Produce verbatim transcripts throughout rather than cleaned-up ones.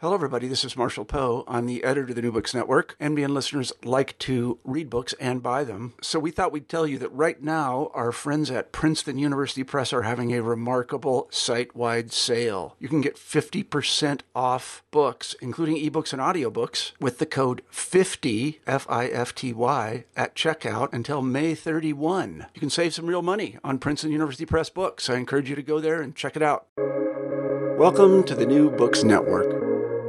Hello, everybody. This is Marshall Poe. I'm the editor of the New Books Network. N B N listeners like to read books and buy them. So we thought we'd tell you that right now, our friends at Princeton University Press are having a remarkable site-wide sale. You can get fifty percent off books, including ebooks and audiobooks, with the code fifty, F I F T Y, at checkout until May thirty-first. You can save some real money on Princeton University Press books. I encourage you to go there and check it out. Welcome to the New Books Network.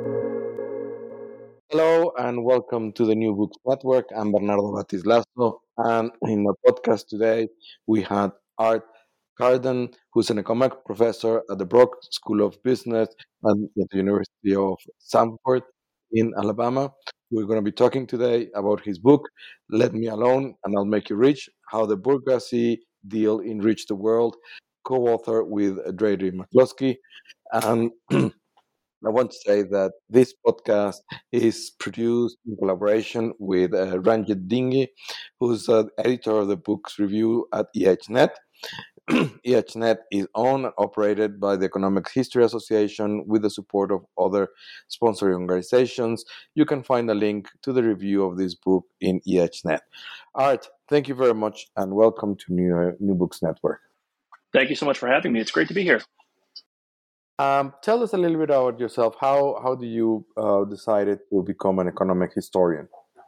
Hello and welcome to the New Books Network. I'm Bernardo Batislazo, and in the podcast today we had Art Carden, who's an economic professor at the Brock School of Business at the University of Samford in Alabama. We're going to be talking today about his book, Let Me Alone and I'll Make You Rich, How the Bourgeoisie Deal Enriched the World, co-author with Deirdre McCloskey. And I want to say that this podcast is produced in collaboration with uh, Ranjit Dinghi, who's uh, editor of the book's review at E H Net. E H Net is owned and operated by the Economic History Association with the support of other sponsoring organizations. You can find a link to the review of this book in E H Net. Art, thank you very much and welcome to New, uh, New Books Network. Thank you so much for having me. It's great to be here. Um, tell us a little bit about yourself. How how do you uh, decided to become an economic historian?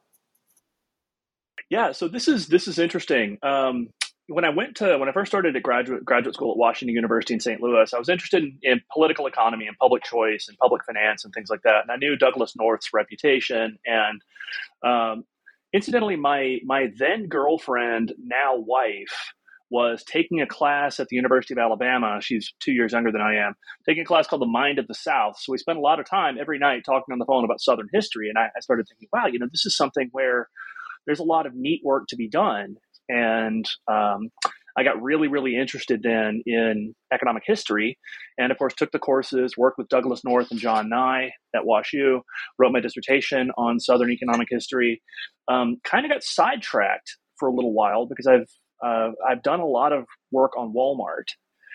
Yeah, so this is this is interesting. Um, when I went to when I first started at graduate graduate school at Washington University in Saint Louis, I was interested in, in political economy and public choice and public finance and things like that. And I knew Douglass North's reputation. And um, incidentally, my my then girlfriend, now wife, was taking a class at the University of Alabama. She's two years younger than I am, taking a class called The Mind of the South. So we spent a lot of time every night talking on the phone about Southern history. And I, I started thinking, wow, you know, this is something where there's a lot of neat work to be done. And um, I got really, really interested then in economic history. And of course, took the courses, worked with Douglass North and John Nye at WashU, wrote my dissertation on Southern economic history, um, kind of got sidetracked for a little while because I've Uh, I've done a lot of work on Walmart,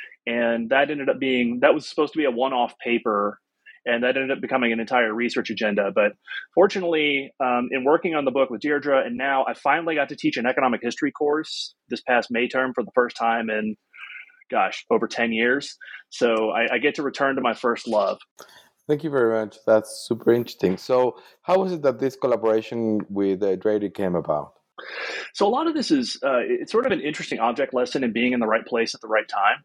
and that ended up being, that was supposed to be a one-off paper, and that ended up becoming an entire research agenda. But fortunately, um, in working on the book with Deirdre, and now I finally got to teach an economic history course this past May term for the first time in, gosh, over ten years. So I, I get to return to my first love. Thank you very much. That's super interesting. So how was it that this collaboration with uh, Deirdre came about? So a lot of this is, uh, it's sort of an interesting object lesson in being in the right place at the right time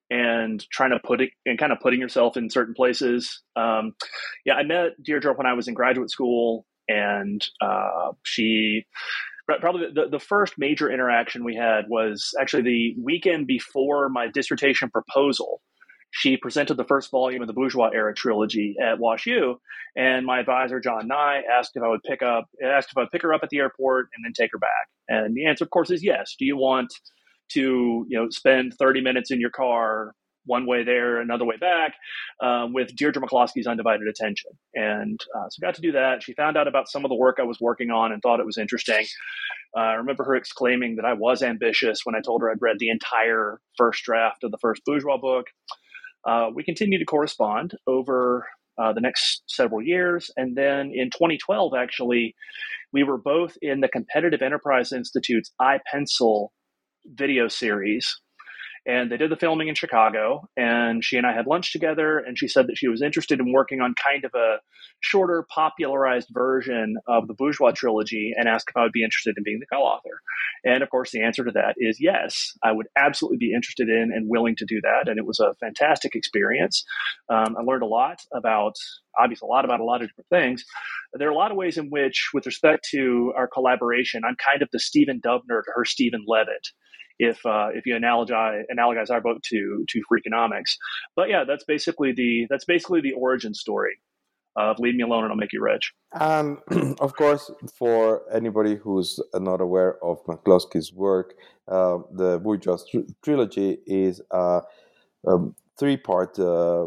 and trying to put it and kind of putting yourself in certain places. Um, yeah, I met Deirdre when I was in graduate school, and uh, she, probably the, the first major interaction we had was actually the weekend before my dissertation proposal. She presented the first volume of the Bourgeois Era trilogy at WashU, and my advisor, John Nye, asked if I would pick up, asked if I would pick her up at the airport and then take her back. And the answer, of course, is yes. Do you want to, you know, spend thirty minutes in your car, one way there, another way back, um, with Deirdre McCloskey's undivided attention? And uh, so I got to do that. She found out about some of the work I was working on and thought it was interesting. Uh, I remember her exclaiming that I was ambitious when I told her I'd read the entire first draft of the first Bourgeois book. Uh, we continued to correspond over uh, the next several years. And then in twenty twelve, actually, we were both in the Competitive Enterprise Institute's iPencil video series. And they did the filming in Chicago, and she and I had lunch together, and she said that she was interested in working on kind of a shorter, popularized version of the Bourgeois trilogy, and asked if I would be interested in being the co-author. And of course, the answer to that is yes, I would absolutely be interested in and willing to do that. And it was a fantastic experience. Um, I learned a lot about, obviously a lot about a lot of different things. There are a lot of ways in which, with respect to our collaboration, I'm kind of the Stephen Dubner to her Stephen Levitt, if uh, if you analogize analogize our book to to Freakonomics. But yeah, that's basically the that's basically the origin story of Leave Me Alone and I'll Make You Rich. And of course, for anybody who's not aware of McCloskey's work, uh, the Bourgeois tr- trilogy is a, a three-part uh,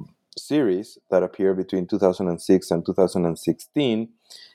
series that appeared between two thousand six and two thousand sixteen,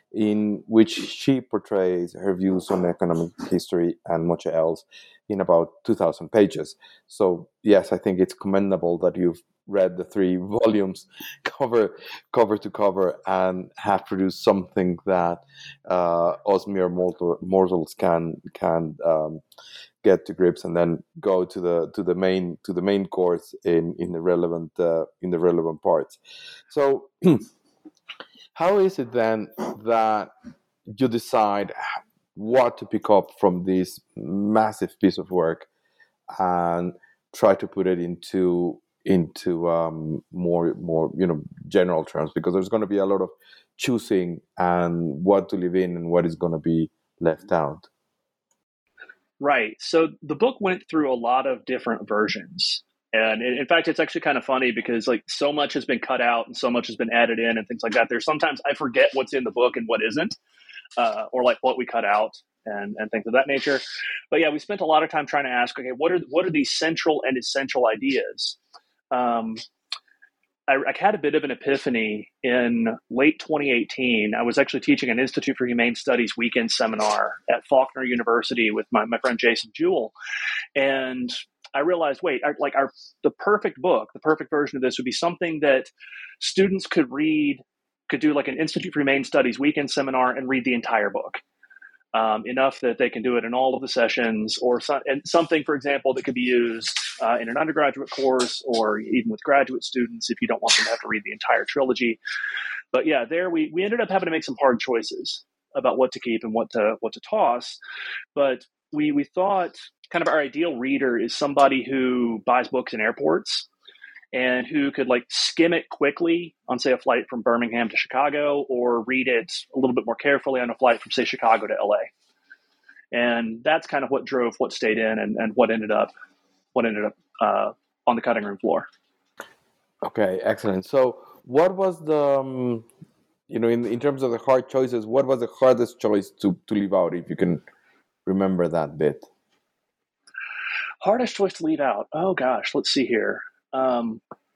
in which she portrays her views on economic history and much else in about two thousand pages. So yes, I think it's commendable that you've read the three volumes cover cover to cover and have produced something that uh, us mere mortal, mortals can can um, get to grips and then go to the to the main to the main course in in the relevant uh, in the relevant parts. So how is it then that you decide what to pick up from this massive piece of work and try to put it into into um, more more you know general terms, because there's going to be a lot of choosing and what to leave in and what is going to be left out. Right. So the book went through a lot of different versions. And in fact, it's actually kind of funny because like so much has been cut out and so much has been added in and things like that. There's sometimes I forget what's in the book and what isn't, uh, or like what we cut out and, and things of that nature. But yeah, we spent a lot of time trying to ask, okay, what are what are these central and essential ideas? Um, I, I had a bit of an epiphany in late twenty eighteen. I was actually teaching an Institute for Humane Studies weekend seminar at Faulkner University with my, my friend Jason Jewell. And I realized, wait, our, like our the perfect book, the perfect version of this would be something that students could read, could do like an Institute for Humane Studies weekend seminar and read the entire book. Um, enough that they can do it in all of the sessions, or some, and something, for example, that could be used uh, in an undergraduate course or even with graduate students if you don't want them to have to read the entire trilogy. But yeah, there we, we ended up having to make some hard choices about what to keep and what to what to toss. But we we thought kind of our ideal reader is somebody who buys books in airports and who could like skim it quickly on, say, a flight from Birmingham to Chicago, or read it a little bit more carefully on a flight from, say, Chicago to L A. And that's kind of what drove what stayed in and, and what ended up what ended up uh, on the cutting room floor. Okay, excellent. So what was the, um, you know, in, in terms of the hard choices, what was the hardest choice to, to leave out, if you can remember that bit? Hardest choice to leave out? Oh, gosh, let's see here. Um,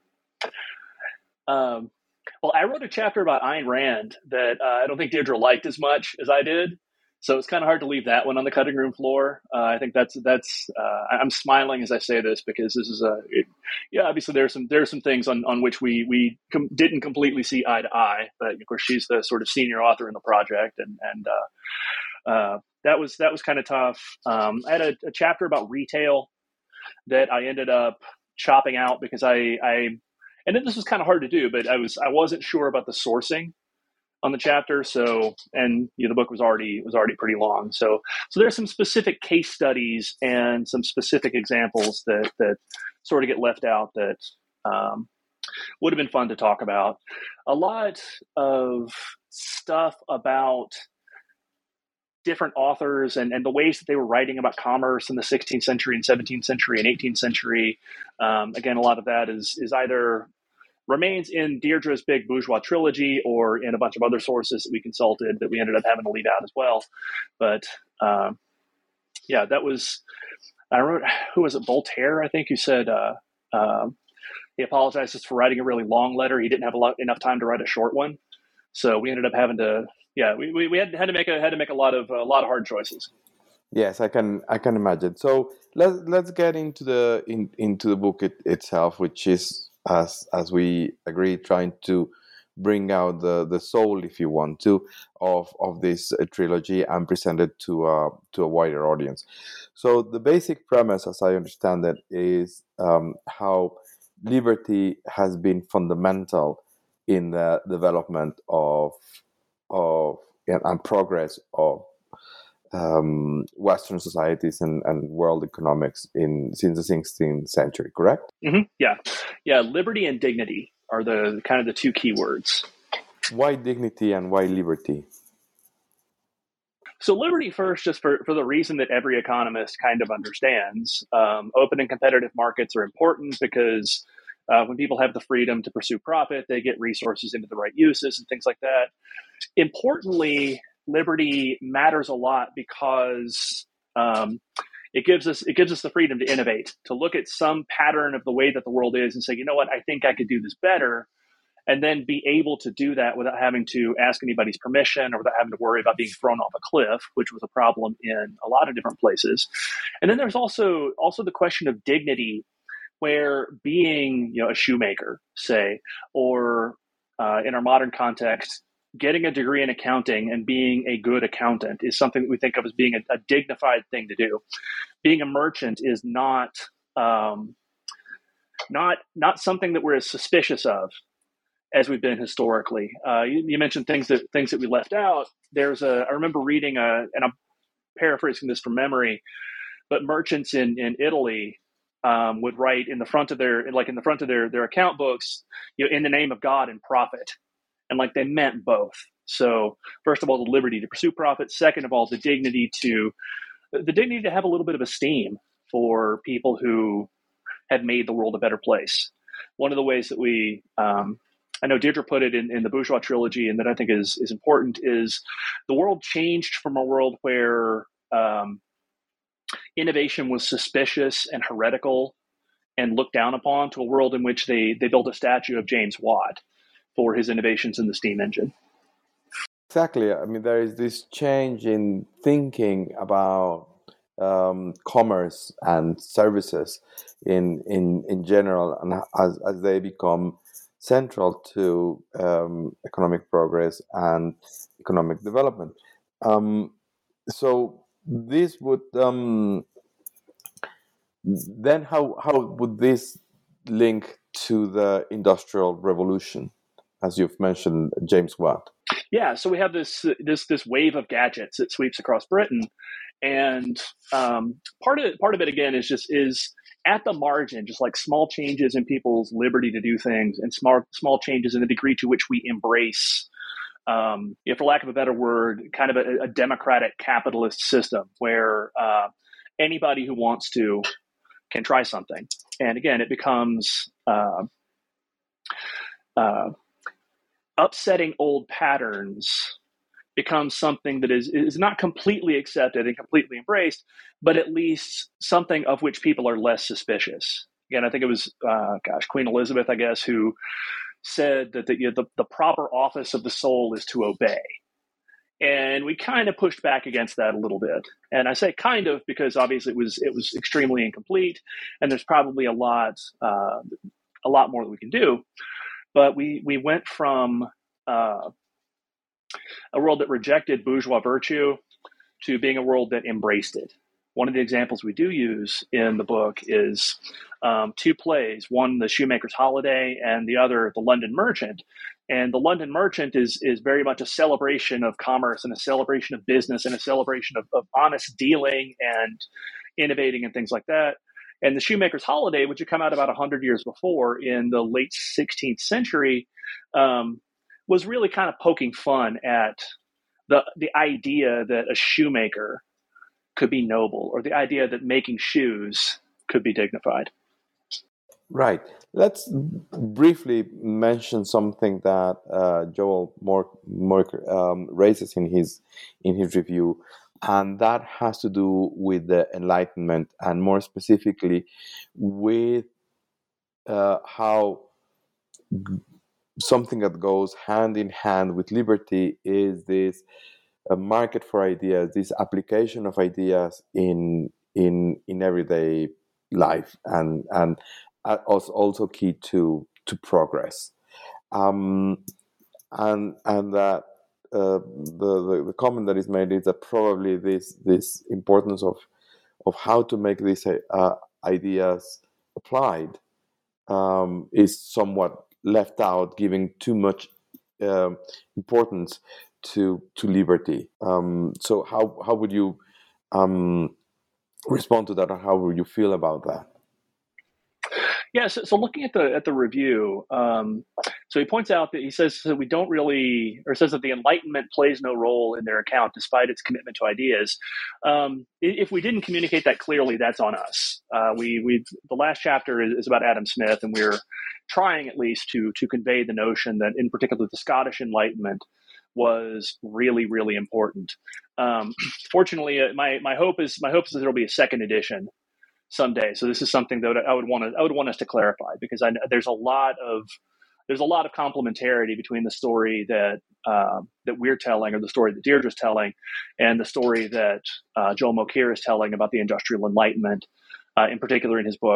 um, well, I wrote a chapter about Ayn Rand that uh, I don't think Deirdre liked as much as I did. So it's kind of hard to leave that one on the cutting room floor. Uh, I think that's that's. Uh, I'm smiling as I say this because this is a. It, yeah, obviously there are some there are some things on, on which we we com- didn't completely see eye to eye. But of course, she's the sort of senior author in the project, and and uh, uh, that was that was kind of tough. Um, I had a, a chapter about retail that I ended up chopping out because I I and then this was kind of hard to do, but I was I wasn't sure about the sourcing on the chapter. So, and you know, the book was already was already pretty long. So, so there's some specific case studies and some specific examples that that sort of get left out that um, would have been fun to talk about. A lot of stuff about different authors and, and the ways that they were writing about commerce in the sixteenth century and seventeenth century and eighteenth century. Um, again, a lot of that is is either remains in Deirdre's big bourgeois trilogy or in a bunch of other sources that we consulted that we ended up having to leave out as well. But um, yeah, that was, I wrote, who was it? Voltaire, I think, who said uh, um, he apologizes for writing a really long letter. He didn't have a lot, enough time to write a short one. So we ended up having to, yeah, we, we, we had, had to make a, had to make a lot of, a lot of hard choices. Yes, I can I can imagine. So let's let's get into the in, into the book it, itself, which is, as as we agreed, trying to bring out the, the soul, if you want to, of of this uh, trilogy and present it to uh, to a wider audience. So the basic premise, as I understand it, is um, how liberty has been fundamental in the development of of and progress of um, Western societies and, and world economics in since the sixteenth century, correct? Mm-hmm. Yeah, yeah. Liberty and dignity are the kind of the two key words. Why dignity and why liberty? So liberty first, just for, for the reason that every economist kind of understands. Um, open and competitive markets are important because uh, when people have the freedom to pursue profit, they get resources into the right uses and things like that. Importantly, liberty matters a lot because um, it gives us it gives us the freedom to innovate, to look at some pattern of the way that the world is and say, you know what, I think I could do this better, and then be able to do that without having to ask anybody's permission or without having to worry about being thrown off a cliff, which was a problem in a lot of different places. And then there's also also the question of dignity, where being, you know, a shoemaker, say, or uh, in our modern context, getting a degree in accounting and being a good accountant is something that we think of as being a, a dignified thing to do. Being a merchant is not um, not not something that we're as suspicious of as we've been historically. Uh, you, you mentioned things that things that we left out. There's a I remember reading a, and I'm paraphrasing this from memory, but merchants in in Italy um, would write in the front of their like in the front of their their account books, you know, in the name of God and profit, and like they meant both. So first of all, the liberty to pursue profit. Second of all, the dignity to the dignity to have a little bit of esteem for people who had made the world a better place. One of the ways that we, um, I know Deirdre put it in, in the Bourgeois trilogy, and that I think is is important, is the world changed from a world where um, innovation was suspicious and heretical and looked down upon to a world in which they they built a statue of James Watt for his innovations in the steam engine. Exactly. I mean, there is this change in thinking about um, commerce and services in in in general, and as as they become central to um, economic progress and economic development. Um, so this would um, then how how would this link to the Industrial Revolution, as you've mentioned, James Watt? Yeah, so we have this this this wave of gadgets that sweeps across Britain, and um, part of it, part of it again is just is at the margin, just like small changes in people's liberty to do things, and small small changes in the degree to which we embrace, um, you know, for lack of a better word, kind of a, a democratic capitalist system where uh, anybody who wants to can try something, and again, it becomes. Uh, uh, upsetting old patterns becomes something that is, is not completely accepted and completely embraced, but at least something of which people are less suspicious. Again, I think it was, uh, gosh, Queen Elizabeth, I guess, who said that the, you know, the, the proper office of the soul is to obey. And we kind of pushed back against that a little bit. And I say kind of because obviously it was it was extremely incomplete, and there's probably a lot uh, a lot more that we can do. But we we went from uh, a world that rejected bourgeois virtue to being a world that embraced it. One of the examples we do use in the book is um, two plays, one, The Shoemaker's Holiday, and the other, The London Merchant. And The London Merchant is is very much a celebration of commerce and a celebration of business and a celebration of, of honest dealing and innovating and things like that. And The Shoemaker's Holiday, which had come out about one hundred years before in the late sixteenth century, um, was really kind of poking fun at the the idea that a shoemaker could be noble, or the idea that making shoes could be dignified. Right. Let's briefly mention something that uh, Joel Moyker um, raises in his in his review, and that has to do with the Enlightenment, and more specifically with uh, how g- something that goes hand in hand with liberty is this a market for ideas, this application of ideas in in in everyday life, and and also also key to to progress, um, and and that uh, the, the the comment that is made is that probably this this importance of of how to make these uh, ideas applied um, is somewhat left out, giving too much um, importance to to liberty. Um, so how how would you um, respond to that, or how would you feel about that? Yeah, so, so looking at the at the review, um, so he points out that he says that we don't really, or says that the Enlightenment plays no role in their account despite its commitment to ideas. Um, if we didn't communicate that clearly, that's on us. Uh, we we the last chapter is, is about Adam Smith, and we're trying at least to to convey the notion that, in particular, the Scottish Enlightenment was really really important. Um, fortunately, my my hope is my hope is that there will be a second edition someday. So this is something that I would want to I would want us to clarify, because I, there's a lot of there's a lot of complementarity between the story that uh, that we're telling, or the story that Deirdre's telling, and the story that uh, Joel Mokyr is telling about the Industrial Enlightenment, uh, in particular in his book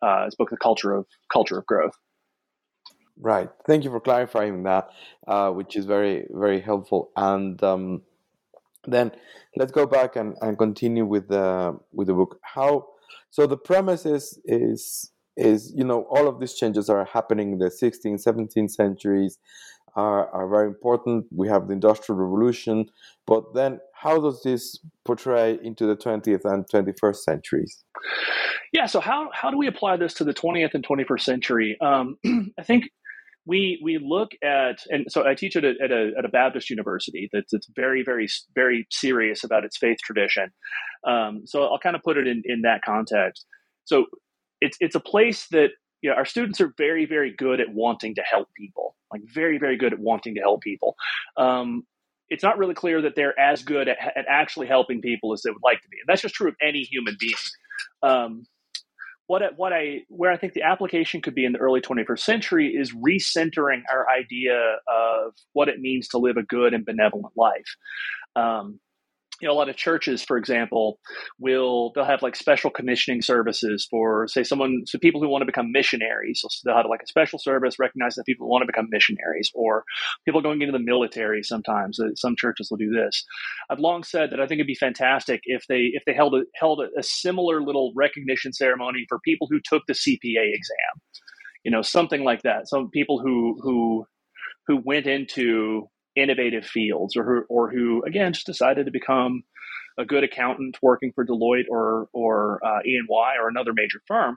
uh, his book, The Culture of Culture of Growth. Right. Thank you for clarifying that, uh, which is very, very helpful. And um, then let's go back and, and continue with the with the book. How? So the premise is is is you know all of these changes are happening in the sixteenth, seventeenth centuries. Are, are very important. We have the Industrial Revolution, but then how does this portray into the twentieth and twenty-first centuries? Yeah, so how, how do we apply this to the twentieth and twenty-first century? Um, I think we we look at, and so I teach at a, at a, at a Baptist university that's, that's very, very, very serious about its faith tradition. Um, so I'll kind of put it in, in that context. So it's it's a place that, you know, our students are very, very good at wanting to help people, like very, very good at wanting to help people. Um, it's not really clear that they're as good at, at actually helping people as they would like to be. And that's just true of any human being. Um, what, what I, where I think the application could be in the early twenty-first century is recentering our idea of what it means to live a good and benevolent life. Um, You know, a lot of churches, for example, will they'll have like special commissioning services for, say, someone, so people who want to become missionaries. So they'll have like a special service recognizing that people who want to become missionaries, or people going into the military. Sometimes some churches will do this. I've long said that I think it'd be fantastic if they if they held a, held a, a similar little recognition ceremony for people who took the C P A exam. You know, something like that. Some people who who who went into innovative fields, or who, or who again just decided to become a good accountant working for Deloitte or or uh, E and Y or another major firm.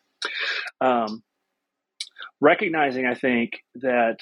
Um, recognizing, I think, that,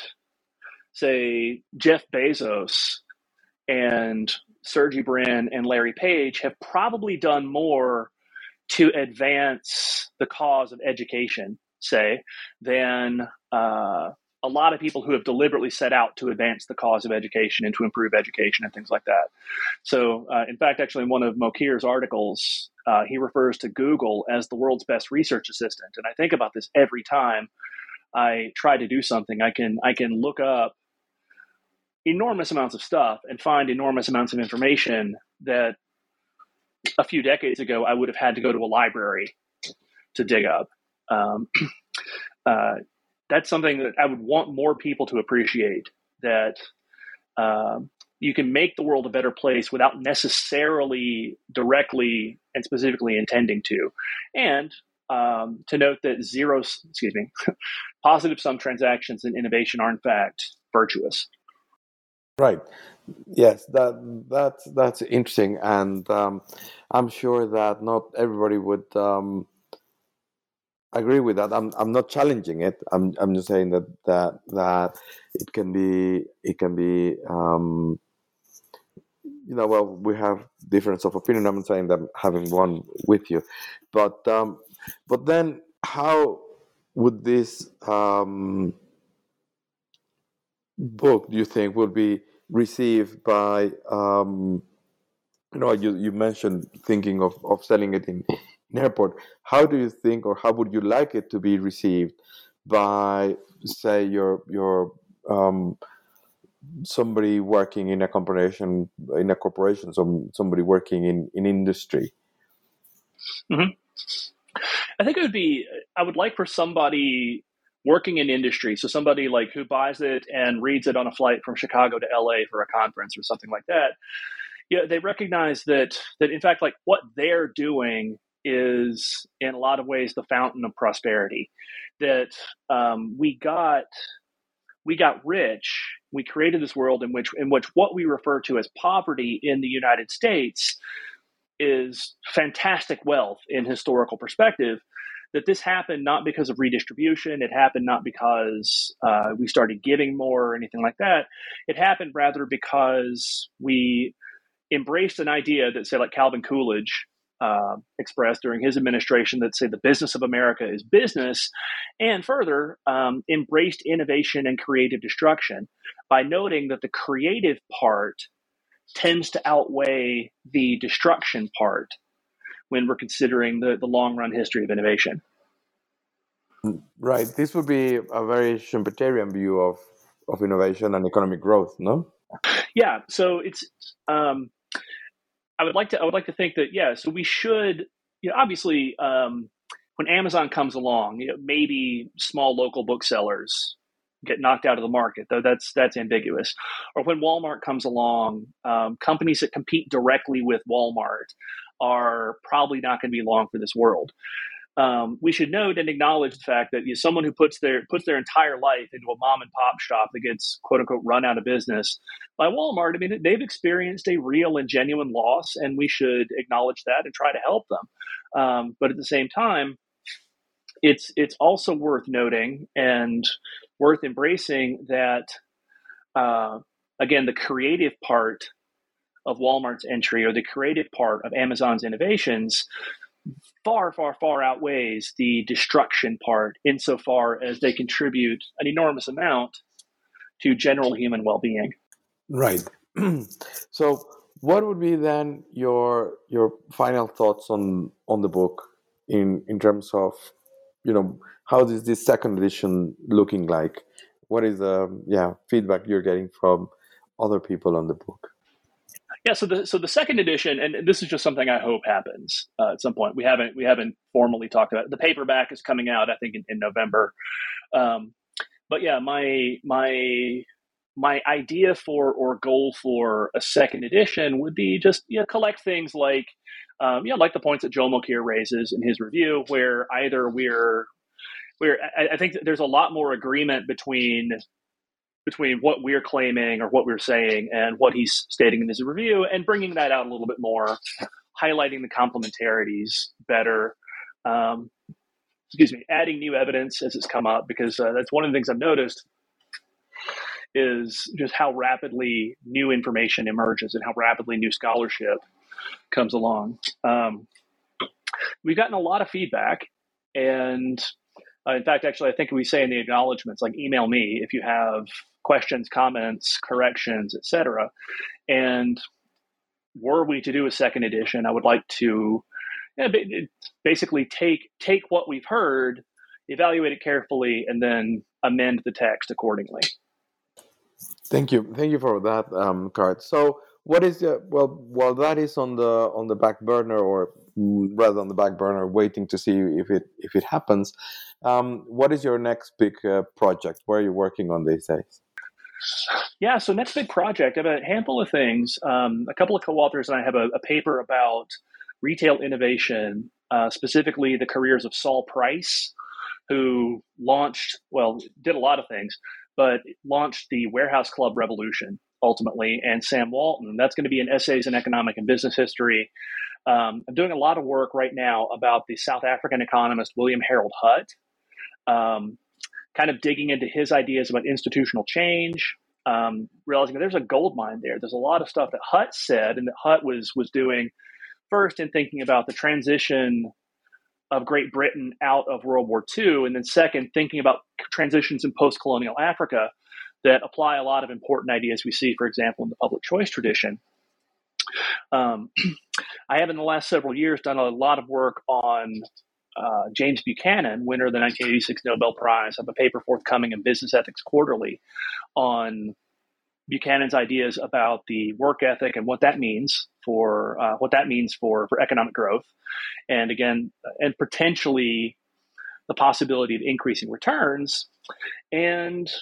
say, Jeff Bezos and Sergey Brin and Larry Page have probably done more to advance the cause of education, say, than uh, a lot of people who have deliberately set out to advance the cause of education and to improve education and things like that. So, uh, in fact, actually, in one of Mokir's articles, uh, he refers to Google as the world's best research assistant. And I think about this every time I try to do something. I can I can look up enormous amounts of stuff and find enormous amounts of information that a few decades ago I would have had to go to a library to dig up. Um, uh, That's something that I would want more people to appreciate, that um, you can make the world a better place without necessarily directly and specifically intending to. And um, to note that zero, excuse me, positive sum transactions in innovation are in fact virtuous. Right. Yes, that that's that's interesting, and um, I'm sure that not everybody would Um, agree with that. I'm I'm not challenging it. I'm I'm just saying that that that it can be it can be um, you know well we have difference of opinion. I'm not saying that I'm having one with you, but um, but then how would this um, book, do you think, will be received by um, you know you, you mentioned thinking of, of selling it in in airport. How do you think, or how would you like it to be received by, say, your your um, somebody working in a corporation, in a corporation, some somebody working in, in industry? Mm-hmm. I think it would be, I would like for somebody working in industry, so somebody like who buys it and reads it on a flight from Chicago to L A for a conference or something like that. Yeah, they recognize that that in fact, like what they're doing is in a lot of ways the fountain of prosperity. That um, we got we got rich. We created this world in which in which what we refer to as poverty in the United States is fantastic wealth in historical perspective. That this happened not because of redistribution. It happened not because uh, we started giving more or anything like that. It happened rather because we embraced an idea that, say, like Calvin Coolidge uh, expressed during his administration, that, say, the business of America is business, and further um, embraced innovation and creative destruction by noting that the creative part tends to outweigh the destruction part when we're considering the, the long run history of innovation. Right. This would be a very Schumpeterian view of, of innovation and economic growth, no? Yeah. So it's um, I would like to I would like to think that, yeah, so we should, you know, obviously um, when Amazon comes along, you know, maybe small local booksellers get knocked out of the market, though that's that's ambiguous. Or when Walmart comes along, um, companies that compete directly with Walmart are probably not going to be long for this world. Um, we should note and acknowledge the fact that you know, someone who puts their puts their entire life into a mom and pop shop that gets quote unquote run out of business by Walmart, I mean, they've experienced a real and genuine loss, and we should acknowledge that and try to help them. Um, but at the same time, it's it's also worth noting and worth embracing that, uh, again, the creative part of Walmart's entry or the creative part of Amazon's innovations far, far, far outweighs the destruction part insofar as they contribute an enormous amount to general human well-being. Right. So what would be then your your final thoughts on on the book in in terms of, you know, how is this second edition looking like? What is the yeah feedback you're getting from other people on the book? Yeah, so the so the second edition, and this is just something I hope happens uh, at some point. We haven't we haven't formally talked about it. The paperback is coming out, I think, in, in November. Um, but yeah, my my my idea for or goal for a second edition would be just you know, collect things like um, you know like the points that Joel Mokyr raises in his review, where either we're we're I, I think that there's a lot more agreement between. between what we're claiming or what we're saying and what he's stating in his review, and bringing that out a little bit more, highlighting the complementarities better, um, excuse me, adding new evidence as it's come up, because uh, that's one of the things I've noticed is just how rapidly new information emerges and how rapidly new scholarship comes along. Um, we've gotten a lot of feedback, and uh, in fact, actually, I think we say in the acknowledgments, like email me if you have questions, comments, corrections, et cetera. And were we to do a second edition, I would like to you know, basically take take what we've heard, evaluate it carefully, and then amend the text accordingly. Thank you, thank you for that, um, Cart. So, what is the well? While that is on the on the back burner, or rather on the back burner, waiting to see if it if it happens. Um, what is your next big uh, project? What are you working on these days? Yeah, so next big project, I have a handful of things. Um, a couple of co-authors and I have a, a paper about retail innovation, uh, specifically the careers of Saul Price, who launched, well, did a lot of things, but launched the Warehouse Club revolution ultimately, and Sam Walton. That's going to be in Essays in Economic and Business History. Um, I'm doing a lot of work right now about the South African economist William Harold Hutt, um, kind of digging into his ideas about institutional change, um, realizing that there's a gold mine there. There's a lot of stuff that Hutt said and that Hutt was was doing first in thinking about the transition of Great Britain out of World War Two, and then second, thinking about transitions in post-colonial Africa that apply a lot of important ideas we see, for example, in the public choice tradition. Um, I have in the last several years done a lot of work on uh, James Buchanan, winner of the nineteen eighty-six Nobel Prize. I have a paper forthcoming in Business Ethics Quarterly on Buchanan's ideas about the work ethic and what that means for uh, what that means for, for economic growth, and again, and potentially the possibility of increasing returns. And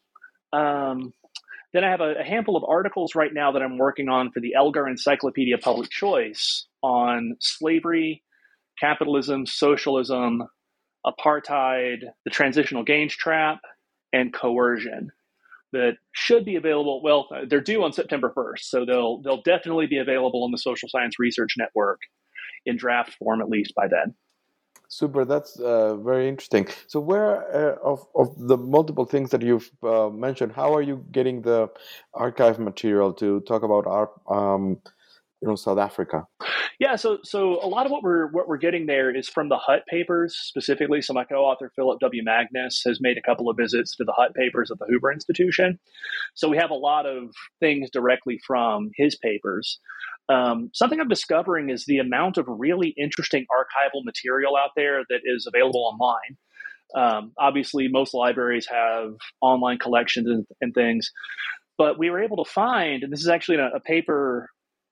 um, then I have a, a handful of articles right now that I'm working on for the Elgar Encyclopedia Public Choice on slavery, capitalism, socialism, apartheid, the transitional gains trap, and coercion, that should be available. Well, they're due on September first, so they'll they'll definitely be available on the Social Science Research Network in draft form, at least by then. Super, that's uh, very interesting. So, where uh, of of the multiple things that you've uh, mentioned, how are you getting the archive material to talk about our, um, you know, South Africa? Yeah, so so a lot of what we're what we're getting there is from the Hutt papers specifically. So my co-author Philip W. Magnus has made a couple of visits to the Hutt papers at the Hoover Institution. So we have a lot of things directly from his papers. Um, something I'm discovering is the amount of really interesting archival material out there that is available online. Um, obviously, most libraries have online collections and, and things, but we were able to find, and this is actually a, a paper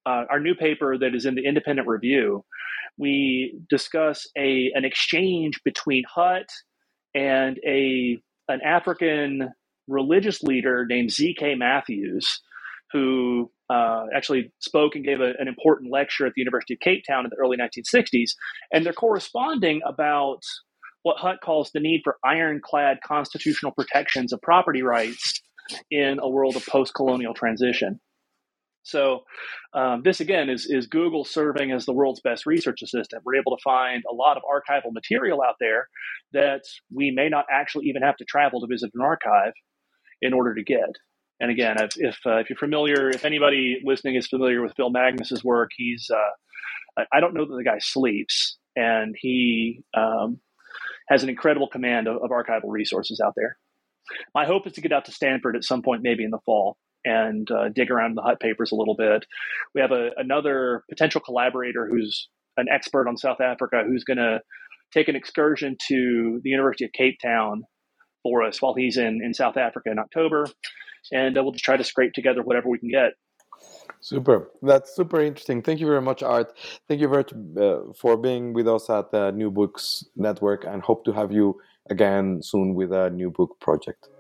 uh, our new paper that is in the Independent Review, we discuss a an exchange between Hutt and a an African religious leader named Z K Matthews, who uh, actually spoke and gave a, an important lecture at the University of Cape Town in the early nineteen sixties. And they're corresponding about what Hutt calls the need for ironclad constitutional protections of property rights in a world of post-colonial transition. So um, this, again, is, is Google serving as the world's best research assistant. We're able to find a lot of archival material out there that we may not actually even have to travel to visit an archive in order to get. And again, if if, uh, if you're familiar, if anybody listening is familiar with Phil Magnus's work, he's uh, I don't know that the guy sleeps, and he um, has an incredible command of, of archival resources out there. My hope is to get out to Stanford at some point, maybe in the fall, and uh, dig around in the Hutt papers a little bit. We have a, another potential collaborator who's an expert on South Africa who's going to take an excursion to the University of Cape Town for us while he's in, in South Africa in October. And uh, we'll just try to scrape together whatever we can get. Super. That's super interesting. Thank you very much, Art. Thank you very much uh, for being with us at the New Books Network, and hope to have you again soon with a new book project.